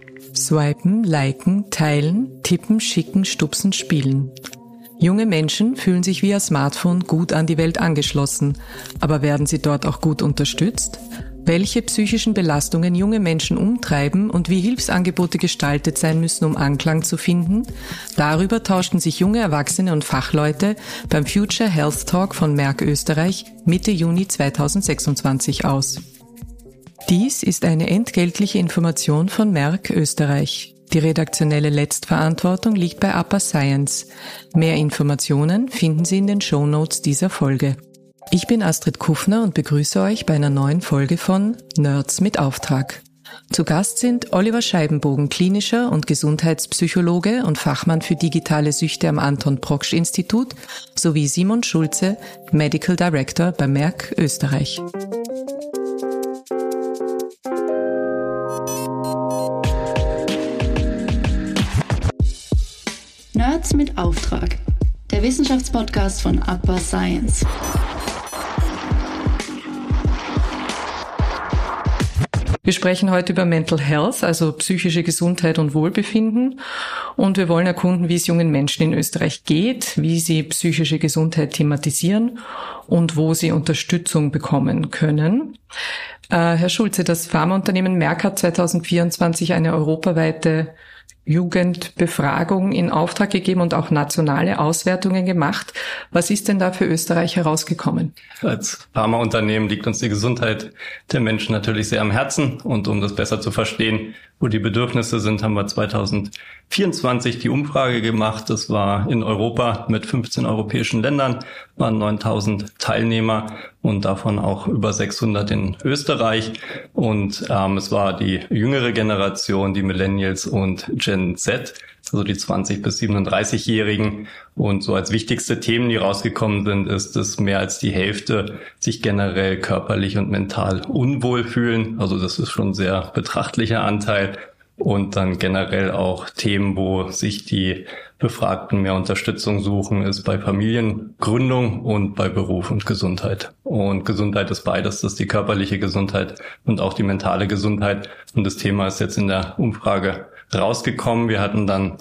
Swipen, liken, teilen, tippen, schicken, stupsen, spielen. Junge Menschen fühlen sich via Smartphone gut an die Welt angeschlossen, aber werden sie dort auch gut unterstützt? Welche psychischen Belastungen junge Menschen umtreiben und wie Hilfsangebote gestaltet sein müssen, um Anklang zu finden? Darüber tauschten sich junge Erwachsene und Fachleute beim Future Health Talk von Merck Österreich Mitte Juni 2026 aus. Dies ist eine entgeltliche Information von Merck Österreich. Die redaktionelle Letztverantwortung liegt bei Upper Science. Mehr Informationen finden Sie in den Shownotes dieser Folge. Ich bin Astrid Kuffner und begrüße euch bei einer neuen Folge von Nerds mit Auftrag. Zu Gast sind Oliver Scheibenbogen, klinischer und Gesundheitspsychologe und Fachmann für digitale Süchte am Anton-Proksch-Institut, sowie Simon Schulze, Medical Director bei Merck Österreich. Nerds mit Auftrag, der Wissenschaftspodcast von Upper Science. Wir sprechen heute über Mental Health, also psychische Gesundheit und Wohlbefinden. Und wir wollen erkunden, wie es jungen Menschen in Österreich geht, wie sie psychische Gesundheit thematisieren und wo sie Unterstützung bekommen können. Herr Schulze, das Pharmaunternehmen Merck hat 2024 eine europaweite Jugendbefragung in Auftrag gegeben und auch nationale Auswertungen gemacht. Was ist denn da für Österreich herausgekommen? Als Pharmaunternehmen liegt uns die Gesundheit der Menschen natürlich sehr am Herzen. Und um das besser zu verstehen, wo die Bedürfnisse sind, haben wir 2024 die Umfrage gemacht. Das war in Europa mit 15 europäischen Ländern, waren 9.000 Teilnehmer und davon auch über 600 in Österreich. Und es war die jüngere Generation, die Millennials und Gen Z, also die 20- bis 37-Jährigen. Und so als wichtigste Themen, die rausgekommen sind, ist, dass mehr als die Hälfte sich generell körperlich und mental unwohl fühlen. Also das ist schon ein sehr betrachtlicher Anteil. Und dann generell auch Themen, wo sich die Befragten mehr Unterstützung suchen, ist bei Familiengründung und bei Beruf und Gesundheit. Und Gesundheit ist beides, das ist die körperliche Gesundheit und auch die mentale Gesundheit. Und das Thema ist jetzt in der Umfrage rausgekommen. Wir hatten dann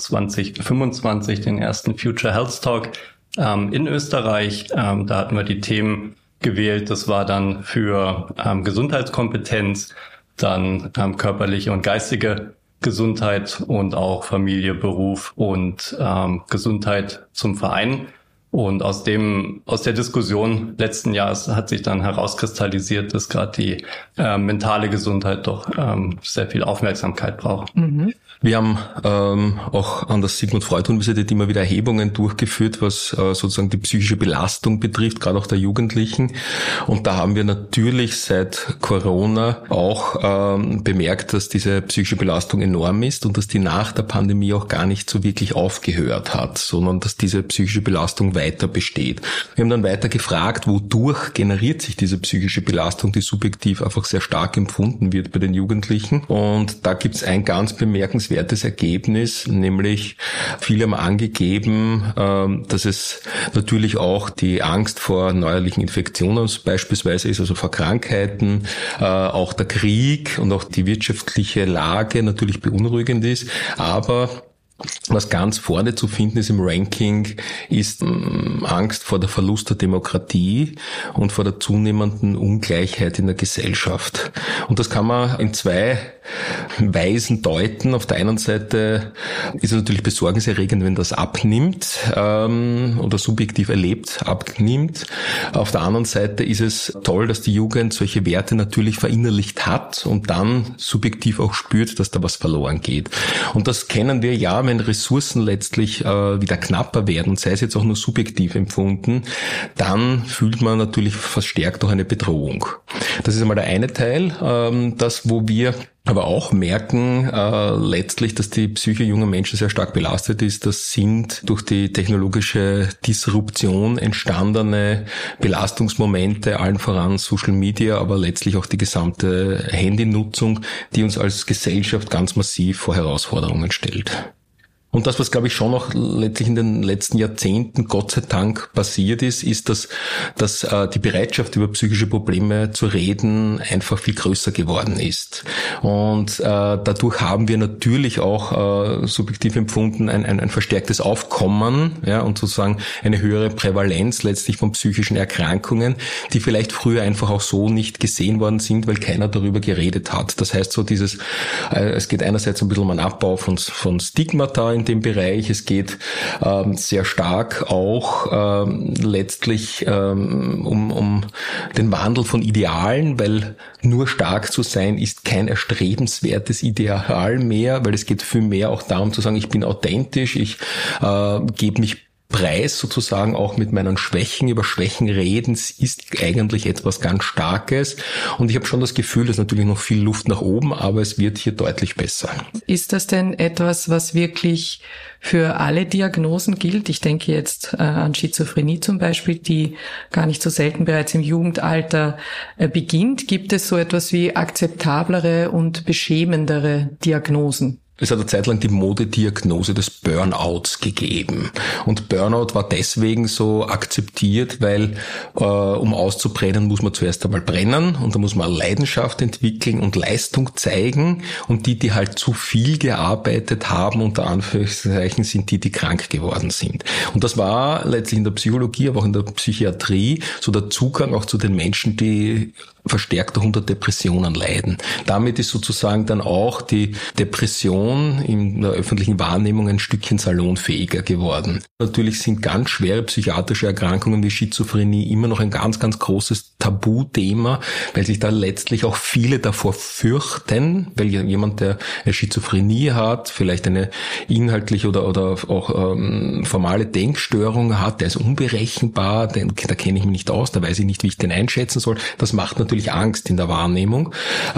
2025 den ersten Future Health Talk in Österreich. Da hatten wir die Themen gewählt. Das war dann für Gesundheitskompetenz, dann körperliche und geistige Gesundheit und auch Familie, Beruf und Gesundheit zum Verein. Und aus der Diskussion letzten Jahres hat sich dann herauskristallisiert, dass gerade die mentale Gesundheit doch sehr viel Aufmerksamkeit braucht. Mhm. Wir haben auch an der Sigmund Freud Universität immer wieder Erhebungen durchgeführt, was sozusagen die psychische Belastung betrifft, gerade auch der Jugendlichen. Und da haben wir natürlich seit Corona auch bemerkt, dass diese psychische Belastung enorm ist und dass die nach der Pandemie auch gar nicht so wirklich aufgehört hat, sondern dass diese psychische Belastung weiter besteht. Wir haben dann weiter gefragt, wodurch generiert sich diese psychische Belastung, die subjektiv einfach sehr stark empfunden wird bei den Jugendlichen. Und da gibt es ein ganz bemerkenswertes Ergebnis, nämlich viele haben angegeben, dass es natürlich auch die Angst vor neuerlichen Infektionen beispielsweise ist, also vor Krankheiten, auch der Krieg und auch die wirtschaftliche Lage natürlich beunruhigend ist, aber was ganz vorne zu finden ist im Ranking, ist Angst vor der Verlust der Demokratie und vor der zunehmenden Ungleichheit in der Gesellschaft. Und das kann man in zwei Weisen deuten. Auf der einen Seite ist es natürlich besorgniserregend, wenn das abnimmt oder subjektiv erlebt abnimmt. Auf der anderen Seite ist es toll, dass die Jugend solche Werte natürlich verinnerlicht hat und dann subjektiv auch spürt, dass da was verloren geht. Und das kennen wir ja, wenn Ressourcen letztlich wieder knapper werden, sei es jetzt auch nur subjektiv empfunden, dann fühlt man natürlich verstärkt auch eine Bedrohung. Das ist einmal der eine Teil, das, wo wir aber auch merken letztlich, dass die Psyche junger Menschen sehr stark belastet ist. Das sind durch die technologische Disruption entstandene Belastungsmomente, allen voran Social Media, aber letztlich auch die gesamte Handynutzung, die uns als Gesellschaft ganz massiv vor Herausforderungen stellt. Und das, was, glaube ich, schon noch letztlich in den letzten Jahrzehnten Gott sei Dank passiert ist, dass die Bereitschaft, über psychische Probleme zu reden, einfach viel größer geworden ist. Und dadurch haben wir natürlich auch subjektiv empfunden ein verstärktes Aufkommen, ja, und sozusagen eine höhere Prävalenz letztlich von psychischen Erkrankungen, die vielleicht früher einfach auch so nicht gesehen worden sind, weil keiner darüber geredet hat. Das heißt so es geht einerseits ein bisschen um einen Abbau von Stigmata in dem Bereich. Es geht sehr stark auch letztlich um den Wandel von Idealen, weil nur stark zu sein ist kein erstrebenswertes Ideal mehr, weil es geht viel mehr auch darum zu sagen, ich bin authentisch, ich gebe mich Preis sozusagen auch mit meinen Schwächen. Über Schwächen reden ist eigentlich etwas ganz Starkes. Und ich habe schon das Gefühl, dass natürlich noch viel Luft nach oben, aber es wird hier deutlich besser. Ist das denn etwas, was wirklich für alle Diagnosen gilt? Ich denke jetzt an Schizophrenie zum Beispiel, die gar nicht so selten bereits im Jugendalter beginnt. Gibt es so etwas wie akzeptablere und beschämendere Diagnosen? Es hat eine Zeit lang die Modediagnose des Burnouts gegeben. Und Burnout war deswegen so akzeptiert, weil um auszubrennen, muss man zuerst einmal brennen und da muss man Leidenschaft entwickeln und Leistung zeigen. Und die halt zu viel gearbeitet haben, unter Anführungszeichen, sind die krank geworden sind. Und das war letztlich in der Psychologie, aber auch in der Psychiatrie so der Zugang auch zu den Menschen, die verstärkt unter Depressionen leiden. Damit ist sozusagen dann auch die Depression in der öffentlichen Wahrnehmung ein Stückchen salonfähiger geworden. Natürlich sind ganz schwere psychiatrische Erkrankungen wie Schizophrenie immer noch ein ganz, ganz großes Tabuthema, weil sich da letztlich auch viele davor fürchten, weil jemand, der eine Schizophrenie hat, vielleicht eine inhaltliche oder auch formale Denkstörung hat, der ist unberechenbar, da kenne ich mich nicht aus, da weiß ich nicht, wie ich den einschätzen soll. Das macht natürlich Angst in der Wahrnehmung.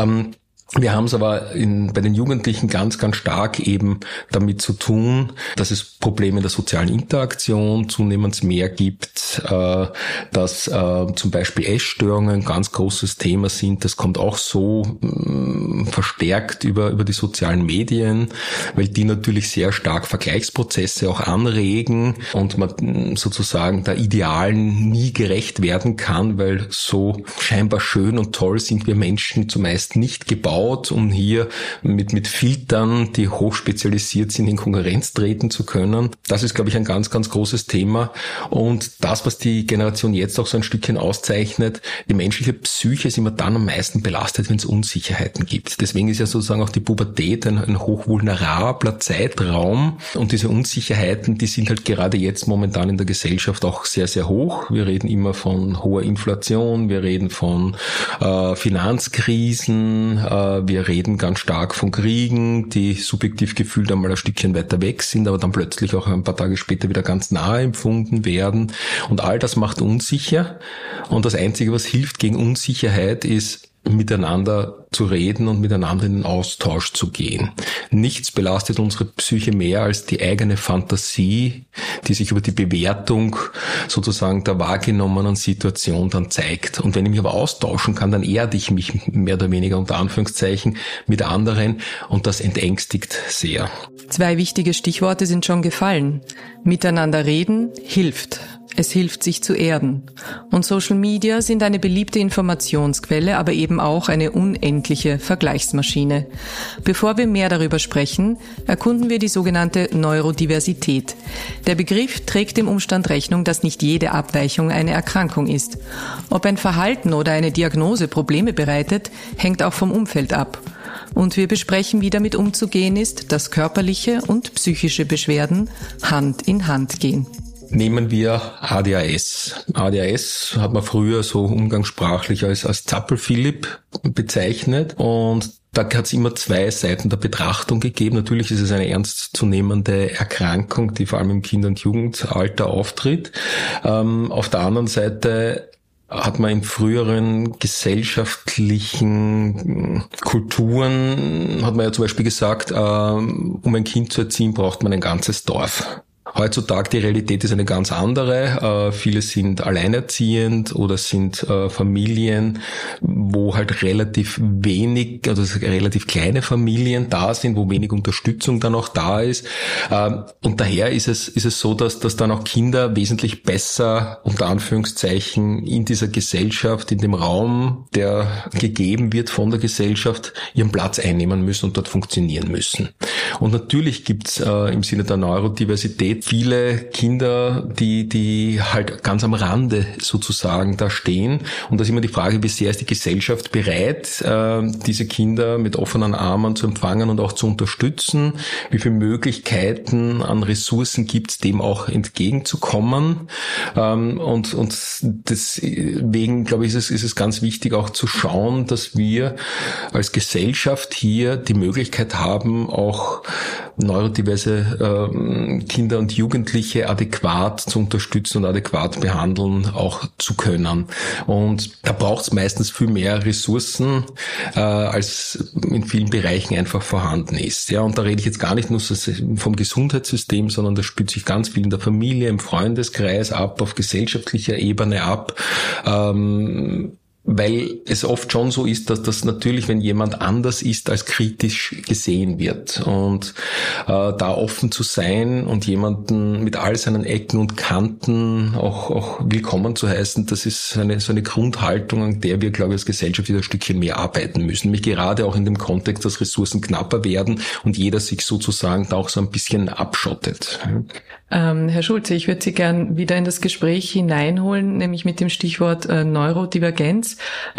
Wir haben es aber bei den Jugendlichen ganz, ganz stark eben damit zu tun, dass es Probleme in der sozialen Interaktion zunehmend mehr gibt, dass zum Beispiel Essstörungen ein ganz großes Thema sind. Das kommt auch so verstärkt über die sozialen Medien, weil die natürlich sehr stark Vergleichsprozesse auch anregen und man sozusagen der Idealen nie gerecht werden kann, weil so scheinbar schön und toll sind wir Menschen zumeist nicht gebaut, um hier mit Filtern, die hochspezialisiert sind, in Konkurrenz treten zu können. Das ist, glaube ich, ein ganz, ganz großes Thema. Und das, was die Generation jetzt auch so ein Stückchen auszeichnet, die menschliche Psyche ist immer dann am meisten belastet, wenn es Unsicherheiten gibt. Deswegen ist ja sozusagen auch die Pubertät ein hochvulnerabler Zeitraum. Und diese Unsicherheiten, die sind halt gerade jetzt momentan in der Gesellschaft auch sehr, sehr hoch. Wir reden immer von hoher Inflation, wir reden von Finanzkrisen, wir reden ganz stark von Kriegen, die subjektiv gefühlt einmal ein Stückchen weiter weg sind, aber dann plötzlich auch ein paar Tage später wieder ganz nahe empfunden werden. Und all das macht unsicher. Und das Einzige, was hilft gegen Unsicherheit, ist, miteinander zu reden und miteinander in den Austausch zu gehen. Nichts belastet unsere Psyche mehr als die eigene Fantasie, die sich über die Bewertung sozusagen der wahrgenommenen Situation dann zeigt. Und wenn ich mich aber austauschen kann, dann erde ich mich mehr oder weniger unter Anführungszeichen mit anderen und das entängstigt sehr. 2 wichtige Stichworte sind schon gefallen. Miteinander reden hilft. Es hilft, sich zu erden. Und Social Media sind eine beliebte Informationsquelle, aber eben auch eine unendliche Vergleichsmaschine. Bevor wir mehr darüber sprechen, erkunden wir die sogenannte Neurodiversität. Der Begriff trägt dem Umstand Rechnung, dass nicht jede Abweichung eine Erkrankung ist. Ob ein Verhalten oder eine Diagnose Probleme bereitet, hängt auch vom Umfeld ab. Und wir besprechen, wie damit umzugehen ist, dass körperliche und psychische Beschwerden Hand in Hand gehen. Nehmen wir ADHS. ADHS hat man früher so umgangssprachlich als Zappel-Philipp bezeichnet und da hat es immer 2 Seiten der Betrachtung gegeben. Natürlich ist es eine ernstzunehmende Erkrankung, die vor allem im Kinder- und Jugendalter auftritt. Auf der anderen Seite hat man in früheren gesellschaftlichen Kulturen, hat man ja zum Beispiel gesagt, um ein Kind zu erziehen, braucht man ein ganzes Dorf. Heutzutage die Realität ist eine ganz andere. Viele sind alleinerziehend oder sind Familien, wo halt relativ wenig, also relativ kleine Familien da sind, wo wenig Unterstützung dann auch da ist. Und daher ist es so, dass dann auch Kinder wesentlich besser, unter Anführungszeichen, in dieser Gesellschaft, in dem Raum, der gegeben wird von der Gesellschaft, ihren Platz einnehmen müssen und dort funktionieren müssen. Und natürlich gibt's im Sinne der Neurodiversität viele Kinder, die halt ganz am Rande sozusagen da stehen. Und da ist immer die Frage, wie sehr ist die Gesellschaft bereit, diese Kinder mit offenen Armen zu empfangen und auch zu unterstützen? Wie viele Möglichkeiten an Ressourcen gibt's, dem auch entgegenzukommen? Und deswegen, glaube ich, ist es ganz wichtig auch zu schauen, dass wir als Gesellschaft hier die Möglichkeit haben, auch neurodiverse Kinder und Jugendliche adäquat zu unterstützen und adäquat behandeln auch zu können. Und da braucht es meistens viel mehr Ressourcen, als in vielen Bereichen einfach vorhanden ist. Ja, und da rede ich jetzt gar nicht nur vom Gesundheitssystem, sondern das spielt sich ganz viel in der Familie, im Freundeskreis ab, auf gesellschaftlicher Ebene ab. Weil es oft schon so ist, dass das natürlich, wenn jemand anders ist, als kritisch gesehen wird. Und da offen zu sein und jemanden mit all seinen Ecken und Kanten auch willkommen zu heißen, das ist so eine Grundhaltung, an der wir, glaube ich, als Gesellschaft wieder ein Stückchen mehr arbeiten müssen. Nämlich gerade auch in dem Kontext, dass Ressourcen knapper werden und jeder sich sozusagen da auch so ein bisschen abschottet. Herr Schulze, ich würde Sie gern wieder in das Gespräch hineinholen, nämlich mit dem Stichwort Neurodivergenz.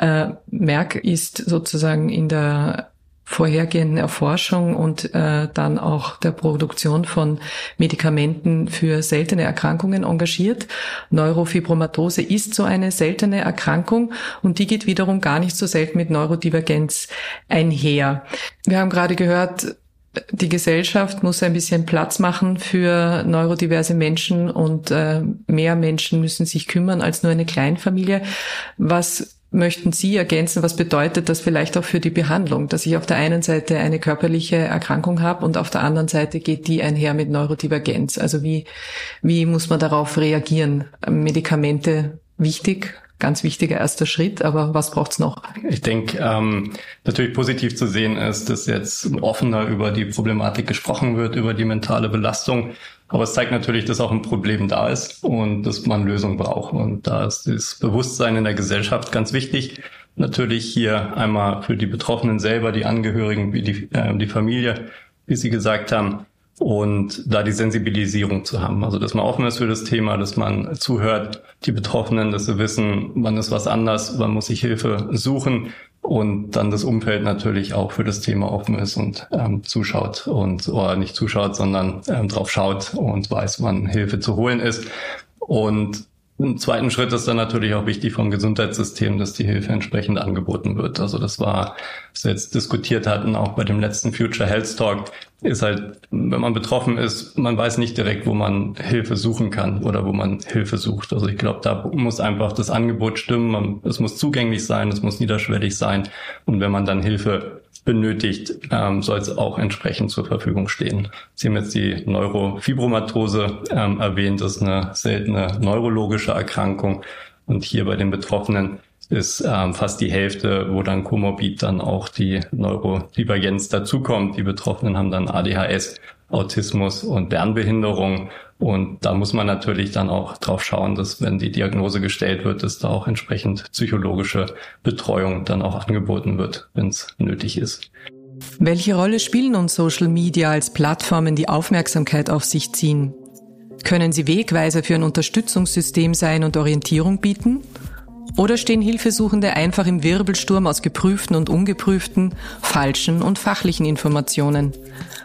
Merck ist sozusagen in der vorhergehenden Erforschung und dann auch der Produktion von Medikamenten für seltene Erkrankungen engagiert. Neurofibromatose ist so eine seltene Erkrankung und die geht wiederum gar nicht so selten mit Neurodivergenz einher. Wir haben gerade gehört, die Gesellschaft muss ein bisschen Platz machen für neurodiverse Menschen und mehr Menschen müssen sich kümmern als nur eine Kleinfamilie. Was möchten Sie ergänzen? Was bedeutet das vielleicht auch für die Behandlung? Dass ich auf der einen Seite eine körperliche Erkrankung habe und auf der anderen Seite geht die einher mit Neurodivergenz. Also wie muss man darauf reagieren? Medikamente wichtig? Ganz wichtiger erster Schritt, aber was braucht's noch? Ich denke, natürlich positiv zu sehen ist, dass jetzt offener über die Problematik gesprochen wird, über die mentale Belastung. Aber es zeigt natürlich, dass auch ein Problem da ist und dass man Lösungen braucht. Und da ist das Bewusstsein in der Gesellschaft ganz wichtig. Natürlich hier einmal für die Betroffenen selber, die Angehörigen, wie die Familie, wie Sie gesagt haben. Und da die Sensibilisierung zu haben, also dass man offen ist für das Thema, dass man zuhört, die Betroffenen, dass sie wissen, wann ist was anders, wann muss ich Hilfe suchen und dann das Umfeld natürlich auch für das Thema offen ist und zuschaut oder nicht zuschaut, sondern drauf schaut und weiß, wann Hilfe zu holen ist. Und im zweiten Schritt ist dann natürlich auch wichtig vom Gesundheitssystem, dass die Hilfe entsprechend angeboten wird. Also das war, was wir jetzt diskutiert hatten, auch bei dem letzten Future Health Talk, ist halt, wenn man betroffen ist, man weiß nicht direkt, wo man Hilfe suchen kann oder wo man Hilfe sucht. Also ich glaube, da muss einfach das Angebot stimmen, es muss zugänglich sein, es muss niederschwellig sein. Und wenn man dann Hilfe benötigt, soll es auch entsprechend zur Verfügung stehen. Sie haben jetzt die Neurofibromatose erwähnt, das ist eine seltene neurologische Erkrankung. Und hier bei den Betroffenen ist fast die Hälfte, wo dann komorbid dann auch die Neurodivergenz dazukommt. Die Betroffenen haben dann ADHS, Autismus und Lernbehinderung. Und da muss man natürlich dann auch drauf schauen, dass wenn die Diagnose gestellt wird, dass da auch entsprechend psychologische Betreuung dann auch angeboten wird, wenn es nötig ist. Welche Rolle spielen uns Social Media als Plattformen, die Aufmerksamkeit auf sich ziehen? Können sie Wegweiser für ein Unterstützungssystem sein und Orientierung bieten? Oder stehen Hilfesuchende einfach im Wirbelsturm aus geprüften und ungeprüften, falschen und fachlichen Informationen?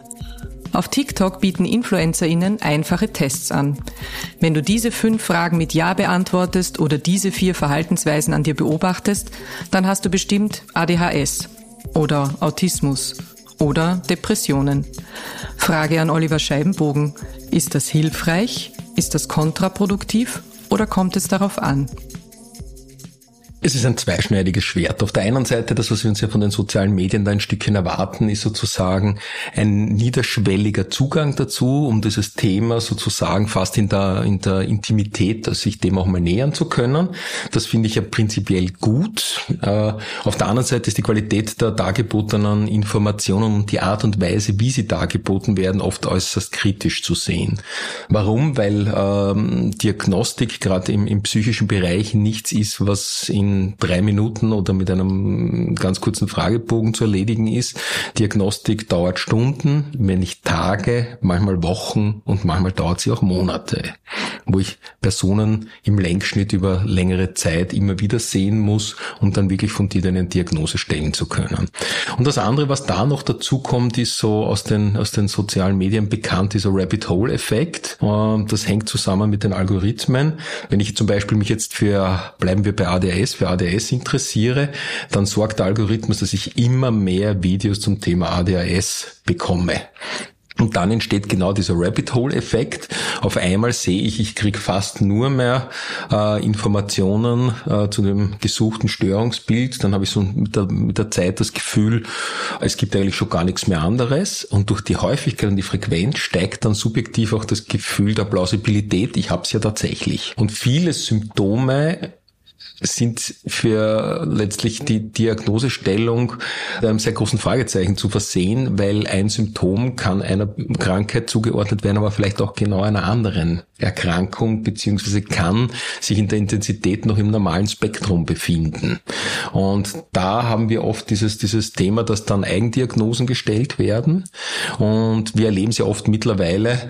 Auf TikTok bieten InfluencerInnen einfache Tests an. Wenn du diese 5 Fragen mit Ja beantwortest oder diese 4 Verhaltensweisen an dir beobachtest, dann hast du bestimmt ADHS oder Autismus oder Depressionen. Frage an Oliver Scheibenbogen. Ist das hilfreich? Ist das kontraproduktiv? Oder kommt es darauf an? Es ist ein zweischneidiges Schwert. Auf der einen Seite, das, was wir uns ja von den sozialen Medien da ein Stückchen erwarten, ist sozusagen ein niederschwelliger Zugang dazu, um dieses Thema sozusagen fast in der Intimität, sich dem auch mal nähern zu können. Das finde ich ja prinzipiell gut. Auf der anderen Seite ist die Qualität der dargebotenen Informationen und die Art und Weise, wie sie dargeboten werden, oft äußerst kritisch zu sehen. Warum? Weil Diagnostik gerade im psychischen Bereich nichts ist, was in 3 Minuten oder mit einem ganz kurzen Fragebogen zu erledigen ist. Diagnostik dauert Stunden, wenn nicht Tage, manchmal Wochen und manchmal dauert sie auch Monate, wo ich Personen im Längsschnitt über längere Zeit immer wieder sehen muss, um dann wirklich fundiert eine Diagnose stellen zu können. Und das andere, was da noch dazu kommt, ist so aus den sozialen Medien bekannt, dieser Rabbit-Hole-Effekt. Das hängt zusammen mit den Algorithmen. Wenn ich zum Beispiel mich jetzt bleiben wir bei ADHS interessiere, dann sorgt der Algorithmus, dass ich immer mehr Videos zum Thema ADHS bekomme. Und dann entsteht genau dieser Rabbit-Hole-Effekt. Auf einmal sehe ich kriege fast nur mehr Informationen zu dem gesuchten Störungsbild. Dann habe ich so mit der Zeit das Gefühl, es gibt eigentlich schon gar nichts mehr anderes. Und durch die Häufigkeit und die Frequenz steigt dann subjektiv auch das Gefühl der Plausibilität. Ich habe es ja tatsächlich. Und viele Symptome sind für letztlich die Diagnosestellung mit einem sehr großen Fragezeichen zu versehen, weil ein Symptom kann einer Krankheit zugeordnet werden, aber vielleicht auch genau einer anderen Erkrankung, beziehungsweise kann sich in der Intensität noch im normalen Spektrum befinden. Und da haben wir oft dieses Thema, dass dann Eigendiagnosen gestellt werden. Und wir erleben es ja oft mittlerweile,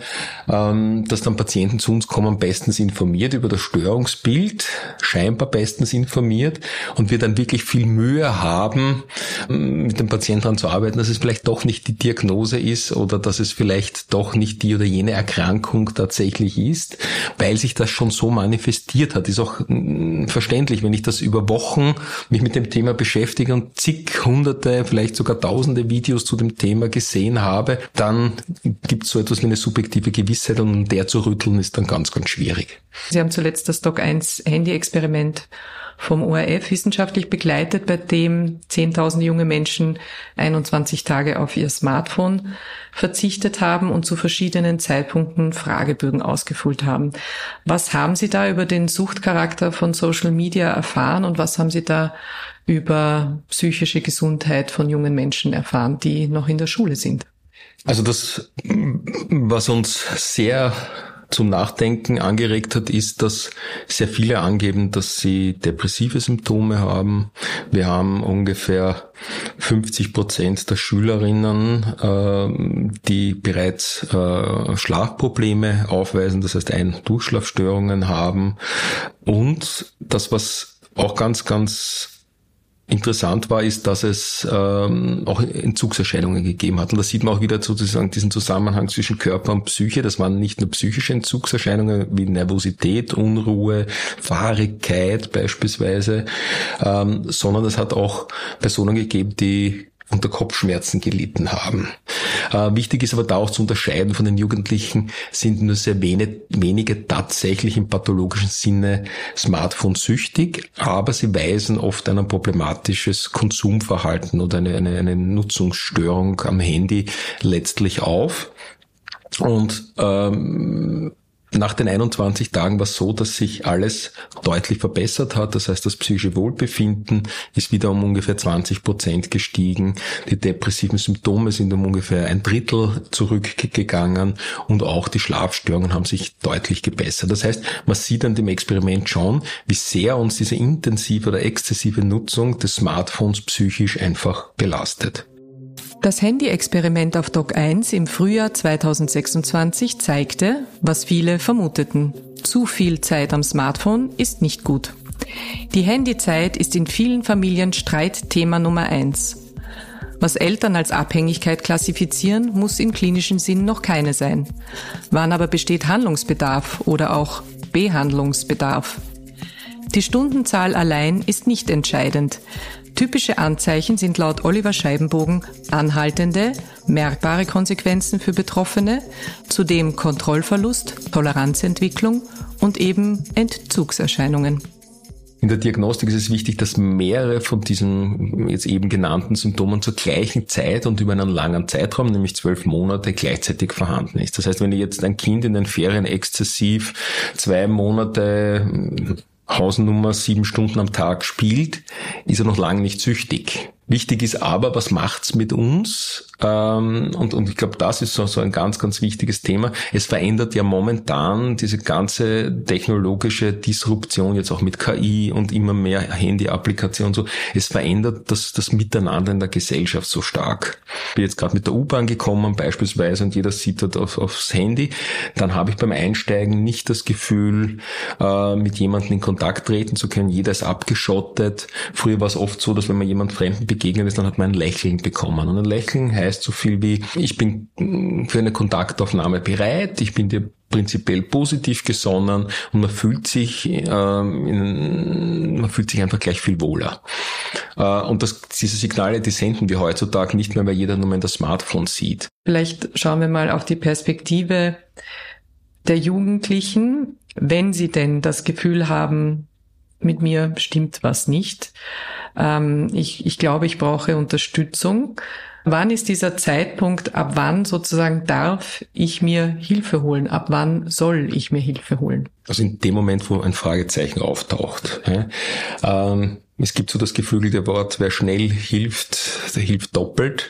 dass dann Patienten zu uns kommen, bestens informiert über das Störungsbild, scheinbar bestens informiert, und wir dann wirklich viel Mühe haben, mit dem Patienten daran zu arbeiten, dass es vielleicht doch nicht die Diagnose ist oder dass es vielleicht doch nicht die oder jene Erkrankung tatsächlich ist, weil sich das schon so manifestiert hat. Ist auch verständlich, wenn ich das über Wochen mich mit dem Thema beschäftige und zig Hunderte, vielleicht sogar Tausende Videos zu dem Thema gesehen habe, dann gibt es so etwas wie eine subjektive Gewissheit, und um der zu rütteln ist dann ganz, ganz schwierig. Sie haben zuletzt das Doc-1-Handy-Experiment vom ORF wissenschaftlich begleitet, bei dem 10.000 junge Menschen 21 Tage auf ihr Smartphone verzichtet haben und zu verschiedenen Zeitpunkten Fragebögen ausgefüllt haben. Was haben Sie da über den Suchtcharakter von Social Media erfahren und was haben Sie da über psychische Gesundheit von jungen Menschen erfahren, die noch in der Schule sind? Also das, was uns sehr zum Nachdenken angeregt hat, ist, dass sehr viele angeben, dass sie depressive Symptome haben. Wir haben ungefähr 50% der Schülerinnen, die bereits Schlafprobleme aufweisen, das heißt Ein-Durchschlafstörungen haben. Und das, was auch ganz, ganz interessant war, ist, dass es auch Entzugserscheinungen gegeben hat. Und da sieht man auch wieder sozusagen diesen Zusammenhang zwischen Körper und Psyche. Das waren nicht nur psychische Entzugserscheinungen wie Nervosität, Unruhe, Fahrigkeit beispielsweise, sondern es hat auch Personen gegeben, die unter Kopfschmerzen gelitten haben. Wichtig ist aber da auch zu unterscheiden, von den Jugendlichen sind nur sehr wenige tatsächlich im pathologischen Sinne Smartphone-süchtig, aber sie weisen oft ein problematisches Konsumverhalten oder eine Nutzungsstörung am Handy letztlich auf. Und nach den 21 Tagen war es so, dass sich alles deutlich verbessert hat. Das heißt, das psychische Wohlbefinden ist wieder um ungefähr 20% gestiegen. Die depressiven Symptome sind um ungefähr 1/3 zurückgegangen und auch die Schlafstörungen haben sich deutlich gebessert. Das heißt, man sieht an dem Experiment schon, wie sehr uns diese intensive oder exzessive Nutzung des Smartphones psychisch einfach belastet. Das Handy-Experiment auf Doc-1 im Frühjahr 2026 zeigte, was viele vermuteten. Zu viel Zeit am Smartphone ist nicht gut. Die Handyzeit ist in vielen Familien Streitthema Nummer 1. Was Eltern als Abhängigkeit klassifizieren, muss im klinischen Sinn noch keine sein. Wann aber besteht Handlungsbedarf oder auch Behandlungsbedarf? Die Stundenzahl allein ist nicht entscheidend. Typische Anzeichen sind laut Oliver Scheibenbogen anhaltende, merkbare Konsequenzen für Betroffene, zudem Kontrollverlust, Toleranzentwicklung und eben Entzugserscheinungen. In der Diagnostik ist es wichtig, dass mehrere von diesen jetzt eben genannten Symptomen zur gleichen Zeit und über einen langen Zeitraum, nämlich 12 Monate, gleichzeitig vorhanden ist. Das heißt, wenn jetzt ein Kind in den Ferien exzessiv 2 Monate Hausnummer 7 Stunden am Tag spielt, ist er noch lange nicht süchtig. Wichtig ist aber, was macht's mit uns? Und ich glaube, das ist so ein ganz, ganz wichtiges Thema. Es verändert ja momentan diese ganze technologische Disruption, jetzt auch mit KI und immer mehr Handy-Applikationen und so. Es verändert das Miteinander in der Gesellschaft so stark. Ich bin jetzt gerade mit der U-Bahn gekommen beispielsweise und jeder sieht dort aufs Handy. Dann habe ich beim Einsteigen nicht das Gefühl, mit jemandem in Kontakt treten zu können. Jeder ist abgeschottet. Früher war es oft so, dass wenn man jemand Fremden begegnet ist, dann hat man ein Lächeln bekommen. Und ein Lächeln heißt so viel wie, ich bin für eine Kontaktaufnahme bereit, ich bin dir prinzipiell positiv gesonnen und man fühlt sich einfach gleich viel wohler. Und diese Signale, die senden wir heutzutage nicht mehr, weil jeder nur mehr das Smartphone sieht. Vielleicht schauen wir mal auf die Perspektive der Jugendlichen, wenn sie denn das Gefühl haben, mit mir stimmt was nicht. Ich glaube, ich brauche Unterstützung. Wann ist dieser Zeitpunkt, ab wann sozusagen darf ich mir Hilfe holen? Ab wann soll ich mir Hilfe holen? Also in dem Moment, wo ein Fragezeichen auftaucht. Es gibt so das geflügelte Wort, wer schnell hilft, der hilft doppelt.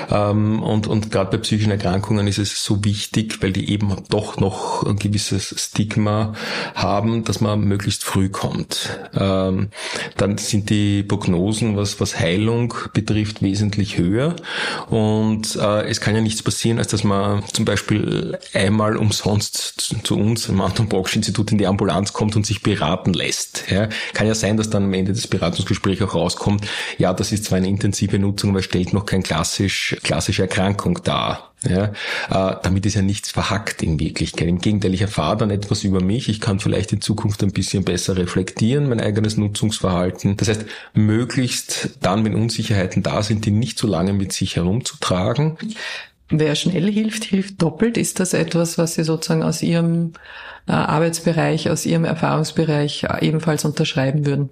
Und gerade bei psychischen Erkrankungen ist es so wichtig, weil die eben doch noch ein gewisses Stigma haben, dass man möglichst früh kommt. Dann sind die Prognosen, was Heilung betrifft, wesentlich höher. Und es kann ja nichts passieren, als dass man zum Beispiel einmal umsonst zu uns im Anton Bocksch Institut in die Ambulanz kommt und sich beraten lässt. Ja, kann ja sein, dass dann am Ende des Beratungsgesprächs auch rauskommt, ja, das ist zwar eine intensive Nutzung, aber stellt noch keine klassische Erkrankung dar. Ja, damit ist ja nichts verhackt in Wirklichkeit. Im Gegenteil, ich erfahre dann etwas über mich. Ich kann vielleicht in Zukunft ein bisschen besser reflektieren, mein eigenes Nutzungsverhalten. Das heißt, möglichst dann, wenn Unsicherheiten da sind, die nicht so lange mit sich herumzutragen. Wer schnell hilft, hilft doppelt. Ist das etwas, was Sie sozusagen aus Ihrem Arbeitsbereich, aus Ihrem Erfahrungsbereich ebenfalls unterschreiben würden?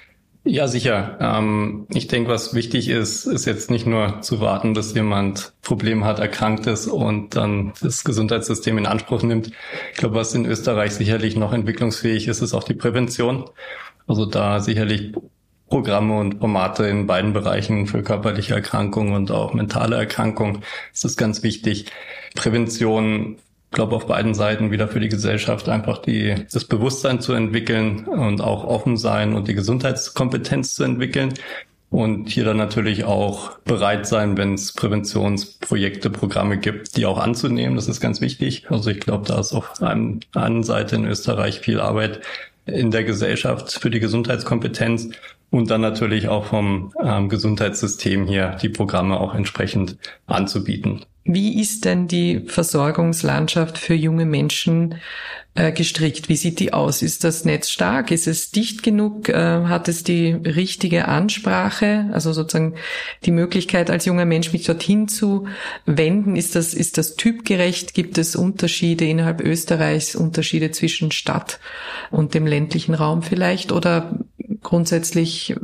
Ja, sicher. Ich denke, was wichtig ist jetzt nicht nur zu warten, bis jemand Probleme hat, erkrankt ist und dann das Gesundheitssystem in Anspruch nimmt. Ich glaube, was in Österreich sicherlich noch entwicklungsfähig ist, ist auch die Prävention. Also da sicherlich Programme und Formate in beiden Bereichen für körperliche Erkrankungen und auch mentale Erkrankungen. Das ist ganz wichtig. Prävention, ich glaube, auf beiden Seiten wieder für die Gesellschaft einfach das Bewusstsein zu entwickeln und auch offen sein und die Gesundheitskompetenz zu entwickeln. Und hier dann natürlich auch bereit sein, wenn es Präventionsprojekte, Programme gibt, die auch anzunehmen. Das ist ganz wichtig. Also ich glaube, da ist auf der einen Seite in Österreich viel Arbeit in der Gesellschaft für die Gesundheitskompetenz und dann natürlich auch vom Gesundheitssystem hier die Programme auch entsprechend anzubieten. Wie ist denn die Versorgungslandschaft für junge Menschen gestrickt? Wie sieht die aus? Ist das Netz stark? Ist es dicht genug? Hat es die richtige Ansprache? Also sozusagen die Möglichkeit, als junger Mensch mich dorthin zu wenden. Ist das typgerecht? Gibt es Unterschiede innerhalb Österreichs, Unterschiede zwischen Stadt und dem ländlichen Raum vielleicht? Oder grundsätzlich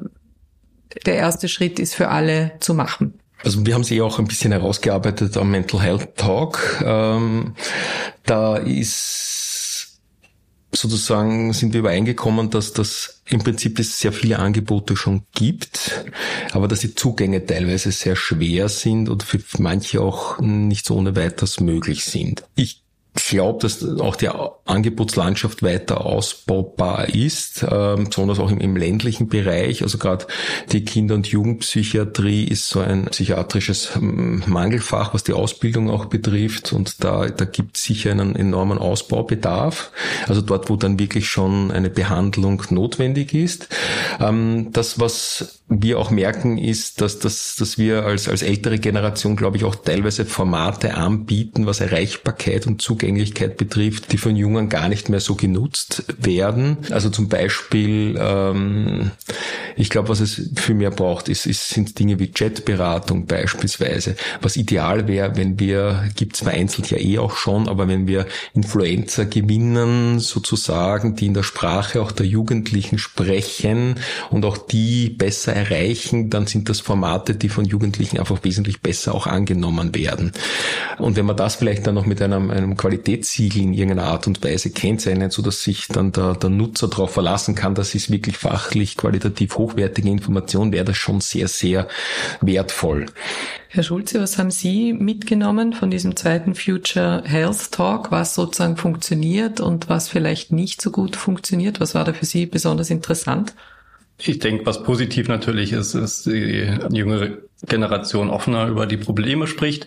der erste Schritt ist für alle zu machen? Also wir haben sie auch ein bisschen herausgearbeitet am Mental Health Talk. Da ist sozusagen, sind wir übereingekommen, dass das im Prinzip es sehr viele Angebote schon gibt, aber dass die Zugänge teilweise sehr schwer sind und für manche auch nicht so ohne weiteres möglich sind. Ich glaube, dass auch die Angebotslandschaft weiter ausbaubar ist, besonders auch im ländlichen Bereich. Also gerade die Kinder- und Jugendpsychiatrie ist so ein psychiatrisches Mangelfach, was die Ausbildung auch betrifft. Und da gibt es sicher einen enormen Ausbaubedarf. Also dort, wo dann wirklich schon eine Behandlung notwendig ist. Das, was wir auch merken, ist, dass wir als ältere Generation, glaube ich, auch teilweise Formate anbieten, was Erreichbarkeit und Zugänglichkeit Zugänglichkeit betrifft, die von Jungen gar nicht mehr so genutzt werden. Also zum Beispiel, ich glaube, was es viel mehr braucht, sind Dinge wie Chatberatung beispielsweise. Was ideal wäre, gibt's vereinzelt ja auch schon, aber wenn wir Influencer gewinnen, sozusagen, die in der Sprache auch der Jugendlichen sprechen und auch die besser erreichen, dann sind das Formate, die von Jugendlichen einfach wesentlich besser auch angenommen werden. Und wenn man das vielleicht dann noch mit einem Qualitätssiegel in irgendeiner Art und Weise kennzeichnet, so dass sich dann der Nutzer darauf verlassen kann, dass es wirklich fachlich qualitativ hochwertige Information, wäre das schon sehr, sehr wertvoll. Herr Schulze, was haben Sie mitgenommen von diesem zweiten Future Health Talk, was sozusagen funktioniert und was vielleicht nicht so gut funktioniert? Was war da für Sie besonders interessant? Ich denke, was positiv natürlich ist die jüngere Generation offener über die Probleme spricht.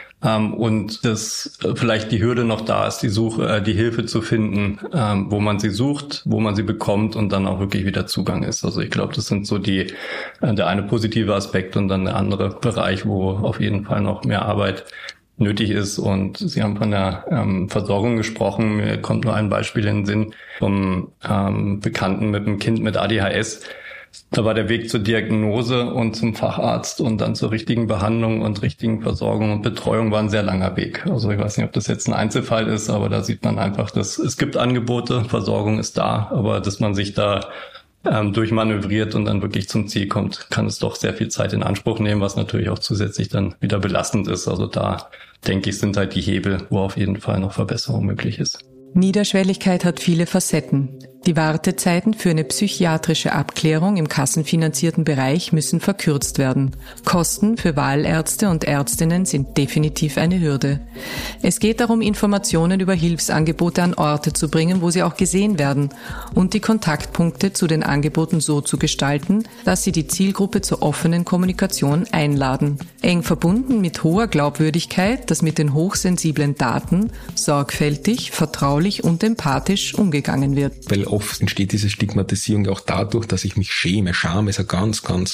Und dass vielleicht die Hürde noch da ist, die Hilfe zu finden, wo man sie sucht, wo man sie bekommt und dann auch wirklich wieder Zugang ist. Also ich glaube, das sind so der eine positive Aspekt und dann der andere Bereich, wo auf jeden Fall noch mehr Arbeit nötig ist. Und Sie haben von der Versorgung gesprochen. Mir kommt nur ein Beispiel in den Sinn vom Bekannten mit einem Kind mit ADHS. Da war der Weg zur Diagnose und zum Facharzt und dann zur richtigen Behandlung und richtigen Versorgung und Betreuung war ein sehr langer Weg. Also ich weiß nicht, ob das jetzt ein Einzelfall ist, aber da sieht man einfach, dass es gibt Angebote, Versorgung ist da, aber dass man sich da durchmanövriert und dann wirklich zum Ziel kommt, kann es doch sehr viel Zeit in Anspruch nehmen, was natürlich auch zusätzlich dann wieder belastend ist. Also da, denke ich, sind halt die Hebel, wo auf jeden Fall noch Verbesserung möglich ist. Niederschwelligkeit hat viele Facetten. Die Wartezeiten für eine psychiatrische Abklärung im kassenfinanzierten Bereich müssen verkürzt werden. Kosten für Wahlärzte und Ärztinnen sind definitiv eine Hürde. Es geht darum, Informationen über Hilfsangebote an Orte zu bringen, wo sie auch gesehen werden und die Kontaktpunkte zu den Angeboten so zu gestalten, dass sie die Zielgruppe zur offenen Kommunikation einladen. Eng verbunden mit hoher Glaubwürdigkeit, dass mit den hochsensiblen Daten sorgfältig, vertraulich und empathisch umgegangen wird. Weil oft entsteht diese Stigmatisierung auch dadurch, dass ich mich schäme. Scham ist ein ganz, ganz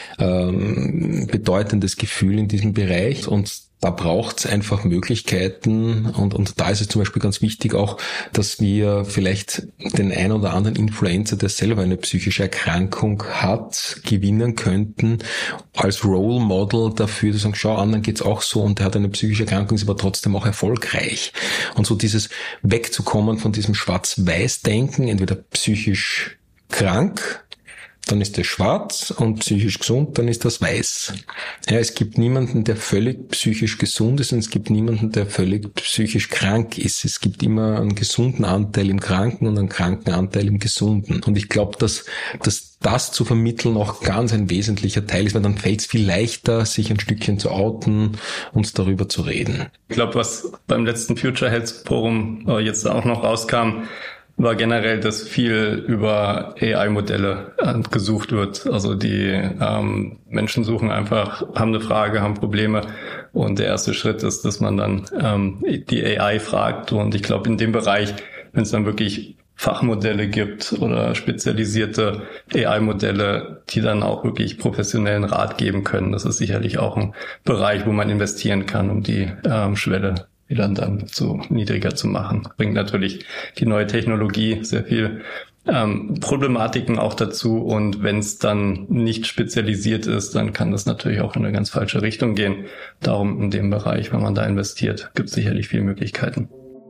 bedeutendes Gefühl in diesem Bereich und da braucht es einfach Möglichkeiten und da ist es zum Beispiel ganz wichtig auch, dass wir vielleicht den ein oder anderen Influencer, der selber eine psychische Erkrankung hat, gewinnen könnten als Role Model dafür, zu sagen, schau, anderen geht's auch so und der hat eine psychische Erkrankung, ist aber trotzdem auch erfolgreich. Und so dieses wegzukommen von diesem Schwarz-Weiß-Denken, entweder psychisch krank, dann ist das schwarz und psychisch gesund, dann ist das weiß. Ja, es gibt niemanden, der völlig psychisch gesund ist und es gibt niemanden, der völlig psychisch krank ist. Es gibt immer einen gesunden Anteil im Kranken und einen kranken Anteil im Gesunden. Und ich glaube, dass das zu vermitteln auch ganz ein wesentlicher Teil ist, weil dann fällt es viel leichter, sich ein Stückchen zu outen und darüber zu reden. Ich glaube, was beim letzten Future Health Forum jetzt auch noch rauskam, war generell, dass viel über AI-Modelle gesucht wird. Also die Menschen suchen einfach, haben eine Frage, haben Probleme und der erste Schritt ist, dass man dann die AI fragt und ich glaube in dem Bereich, wenn es dann wirklich Fachmodelle gibt oder spezialisierte AI-Modelle, die dann auch wirklich professionellen Rat geben können, das ist sicherlich auch ein Bereich, wo man investieren kann, um die Schwelle wieder dann zu niedriger zu machen. Bringt natürlich die neue Technologie sehr viel Problematiken auch dazu und wenn es dann nicht spezialisiert ist, dann kann das natürlich auch in eine ganz falsche Richtung gehen. Darum in dem Bereich, wenn man da investiert, gibt es sicherlich viele Möglichkeiten.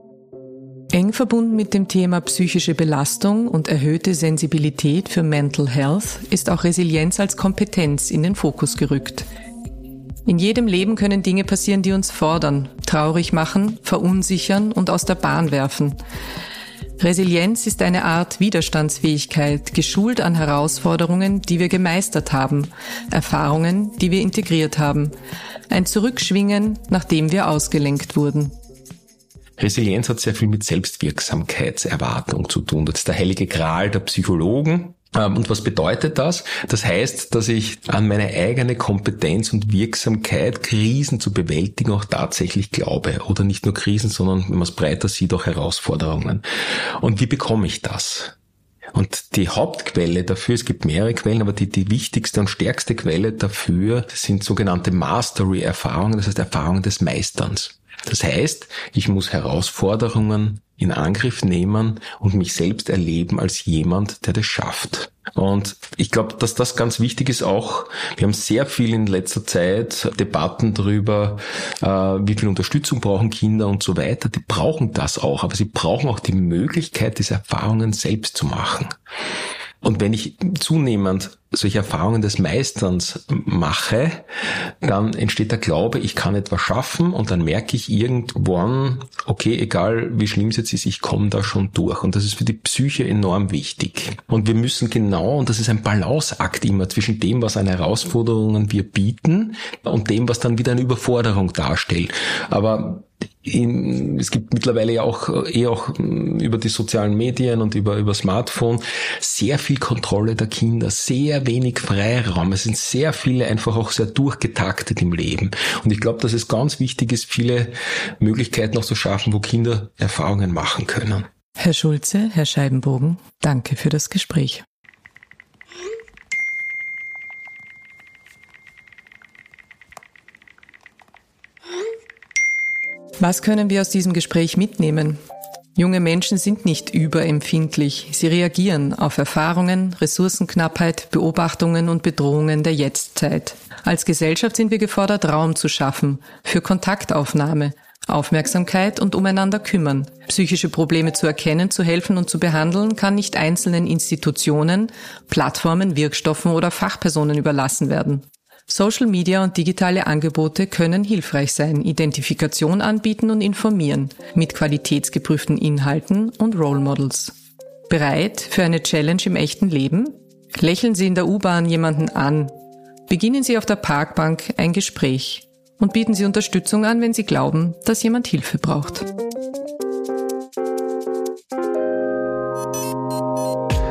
Eng verbunden mit dem Thema psychische Belastung und erhöhte Sensibilität für Mental Health ist auch Resilienz als Kompetenz in den Fokus gerückt. In jedem Leben können Dinge passieren, die uns fordern, traurig machen, verunsichern und aus der Bahn werfen. Resilienz ist eine Art Widerstandsfähigkeit, geschult an Herausforderungen, die wir gemeistert haben, Erfahrungen, die wir integriert haben, ein Zurückschwingen, nachdem wir ausgelenkt wurden. Resilienz hat sehr viel mit Selbstwirksamkeitserwartung zu tun. Das ist der heilige Gral der Psychologen. Und was bedeutet das? Das heißt, dass ich an meine eigene Kompetenz und Wirksamkeit, Krisen zu bewältigen, auch tatsächlich glaube. Oder nicht nur Krisen, sondern, wenn man es breiter sieht, auch Herausforderungen. Und wie bekomme ich das? Und die Hauptquelle dafür, es gibt mehrere Quellen, aber die wichtigste und stärkste Quelle dafür, das sind sogenannte Mastery-Erfahrungen, das heißt Erfahrungen des Meisterns. Das heißt, ich muss Herausforderungen in Angriff nehmen und mich selbst erleben als jemand, der das schafft. Und ich glaube, dass das ganz wichtig ist auch. Wir haben sehr viel in letzter Zeit Debatten darüber, wie viel Unterstützung brauchen Kinder und so weiter. Die brauchen das auch, aber sie brauchen auch die Möglichkeit, diese Erfahrungen selbst zu machen. Und wenn ich zunehmend solche Erfahrungen des Meisterns mache, dann entsteht der Glaube, ich kann etwas schaffen und dann merke ich irgendwann, okay, egal wie schlimm es jetzt ist, ich komme da schon durch. Und das ist für die Psyche enorm wichtig. Und wir müssen genau, und das ist ein Balanceakt immer zwischen dem, was an Herausforderungen wir bieten und dem, was dann wieder eine Überforderung darstellt. Aber es gibt mittlerweile ja auch über die sozialen Medien und über Smartphone sehr viel Kontrolle der Kinder, sehr wenig Freiraum. Es sind sehr viele einfach auch sehr durchgetaktet im Leben. Und ich glaube, dass es ganz wichtig ist, viele Möglichkeiten auch zu schaffen, wo Kinder Erfahrungen machen können. Herr Schulze, Herr Scheibenbogen, danke für das Gespräch. Was können wir aus diesem Gespräch mitnehmen? Junge Menschen sind nicht überempfindlich. Sie reagieren auf Erfahrungen, Ressourcenknappheit, Beobachtungen und Bedrohungen der Jetztzeit. Als Gesellschaft sind wir gefordert, Raum zu schaffen für Kontaktaufnahme, Aufmerksamkeit und umeinander kümmern. Psychische Probleme zu erkennen, zu helfen und zu behandeln kann nicht einzelnen Institutionen, Plattformen, Wirkstoffen oder Fachpersonen überlassen werden. Social Media und digitale Angebote können hilfreich sein, Identifikation anbieten und informieren, mit qualitätsgeprüften Inhalten und Role Models. Bereit für eine Challenge im echten Leben? Lächeln Sie in der U-Bahn jemanden an. Beginnen Sie auf der Parkbank ein Gespräch und bieten Sie Unterstützung an, wenn Sie glauben, dass jemand Hilfe braucht.